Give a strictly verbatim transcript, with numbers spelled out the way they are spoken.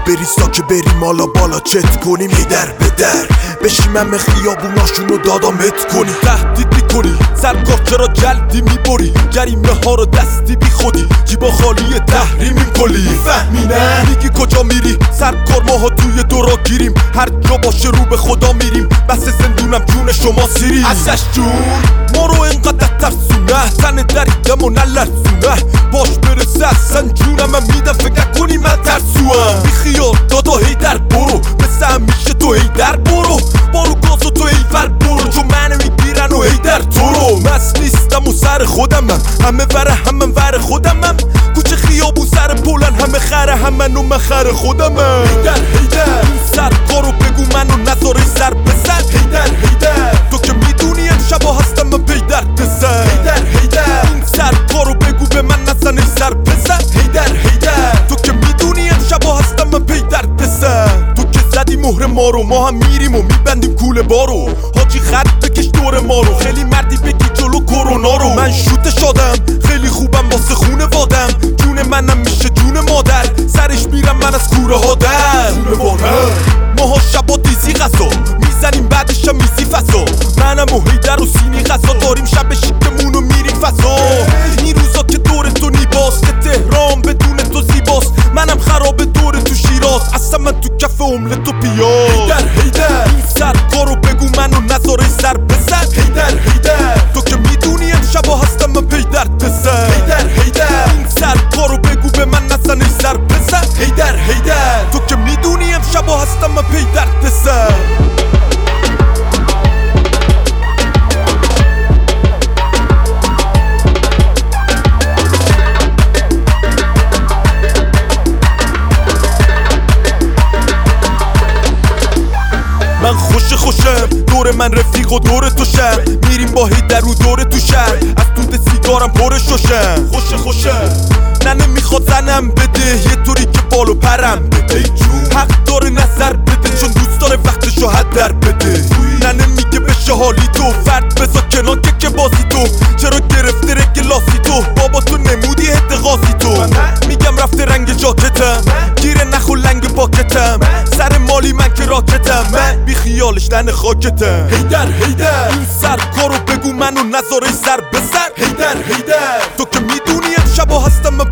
بریستا که بریم حالا بالا چت کنیم، هیدر به در بشیم همه خیابوناشونو دادامت کنی. تهدید میکنی سرکار چرا جلدی میبری، جریمه ها رو دستی بی خودی جیبا خالی تحریمیم کلی. فهمی نه میگی کجا میری سرکار، ماها توی دورا گیریم، هر جا باشه رو به خدا میریم، بس زندونم جون شما سیری. ازش جون ما رو اینقدر ترسونه، تن دریدم و نلرزونه، باش برسه اصلا جونم من میدم فکر کنی من ترسوام. بی خیال دادا هیدر برو، مثل همیشه تو هیدر برو، بارو گازو تو ایول برو، چون منو میگیرن و هیدر تو رو. مست نیستم و سر خودمم، همه وره همه ور خودمم، کوچه خیابون سر پولن، همه خره همه و من خر خودمم. هیدر هیدر سرکارو بگو منو نذاره سر بزن. هیدر هیدر تو که میدونی امشبا هستم من پیدر تزن. هیدر هیدر این سرکارو بگو به من نزنه سر بزن. هیدر هیدر تو که میدونی امشبا هستم من پیدر تزن. تو که زدی مهر ما رو، ما هم میریم و میبندیم کوله بارو، حاجی خط بکش دور ما رو، خیلی مردی بگی جلو کرونا رو. من شوته شدم خیلی خوبم واسه خونه وادم، جون منم میشه جون مادر، سرش میرم من از کوره ها در. ماها شبا دیزی غذا میزنیم بعدش هم میزی فضا، منم و هیدر و سینی غذا داریم شب شیکمون و میریم فضا. این روزا که دور تو نیباست، که تهران بدون تو زیباست، منم خراب دور تو شیراز، اصلا من تو کف املت و پیاز. هیدر هیدر این سرکارو بگو منو نذاره سر بزن. هیدر هیدر تو که میدونی امشبا هستم من پیدر تزن. هیدر هیدر این سرکارو بگو به من نزنه سر بزن. هیدر هیدر تو که میدونی امشبا هستم من پیدر تزن. من خوش خوشم دور من رفیق و دور تو شم، میریم با هیدر رو دور تو شهر، از دود سیگارم پر شوشم. خوش خوشم نه نمیخواد زنم بده، یه طوری که بالو پرم بده، حق داره نظر بده چون دوست داره وقتشو هدر بده. نه نمیگه بشه حالی تو، فرد بذار کنان که که بازی تو، چرا گرفته رگ لاسی تو، بابا تو نمودی هد غازی تو. میگم رفته رنگ جاکتم، گیره نخو لنگ پاکتم، سر مالی من که راکتم، من بی خیالش تن خاکتم. هیدر هیدر این سرکارو بگو منو نذاره سر بزن. هیدر هیدر تو که میدونی امشبا هستم من